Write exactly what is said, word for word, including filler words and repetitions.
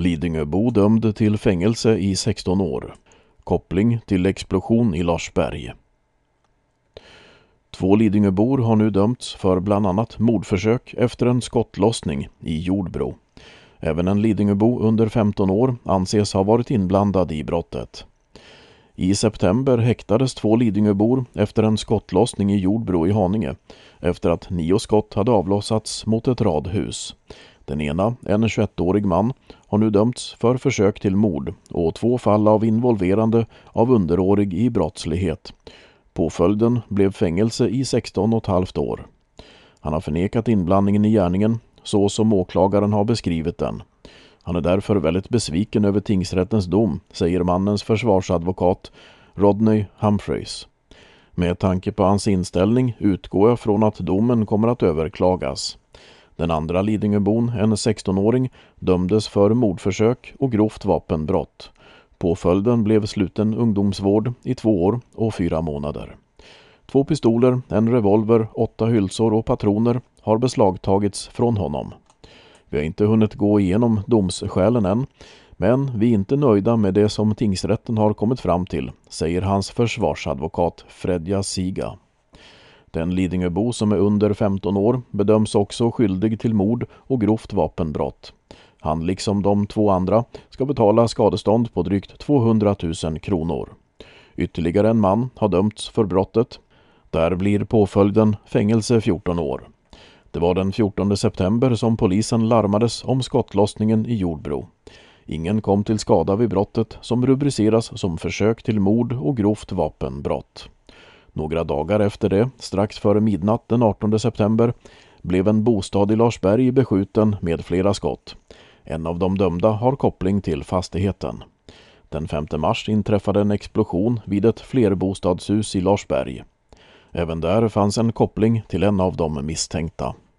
Lidingöbo dömd till fängelse i sexton år. Koppling till explosion i Larsberg. Två Lidingöbor har nu dömts för bland annat mordförsök efter en skottlossning i Jordbro. Även en Lidingöbo under femton år anses ha varit inblandad i brottet. I september häktades två Lidingöbor efter en skottlossning i Jordbro i Haninge efter att nio skott hade avlossats mot ett radhus. Den ena, en tjugoettårig man, har nu dömts för försök till mord och två fall av involverande av underårig i brottslighet. Påföljden blev fängelse i sexton och ett halvt år. Han har förnekat inblandningen i gärningen så som åklagaren har beskrivit den. Han är därför väldigt besviken över tingsrättens dom, säger mannens försvarsadvokat Rodney Humphreys. Med tanke på hans inställning utgår jag från att domen kommer att överklagas. Den andra Lidingöbon, en sexton-åring, dömdes för mordförsök och grovt vapenbrott. Påföljden blev sluten ungdomsvård i två år och fyra månader. Två pistoler, en revolver, åtta hylsor och patroner har beslagtagits från honom. Vi har inte hunnit gå igenom domsskälen än, men vi är inte nöjda med det som tingsrätten har kommit fram till, säger hans försvarsadvokat Fredja Siga. Den Lidingöbo som är under femton år bedöms också skyldig till mord och grovt vapenbrott. Han liksom de två andra ska betala skadestånd på drygt tvåhundratusen kronor. Ytterligare en man har dömts för brottet. Där blir påföljden fängelse fjorton år. Det var den fjortonde september som polisen larmades om skottlossningen i Jordbro. Ingen kom till skada vid brottet som rubriceras som försök till mord och grovt vapenbrott. Några dagar efter det, strax före midnatt den artonde september, blev en bostad i Larsberg beskjuten med flera skott. En av de dömda har koppling till fastigheten. Den femte mars inträffade en explosion vid ett flerbostadshus i Larsberg. Även där fanns en koppling till en av de misstänkta.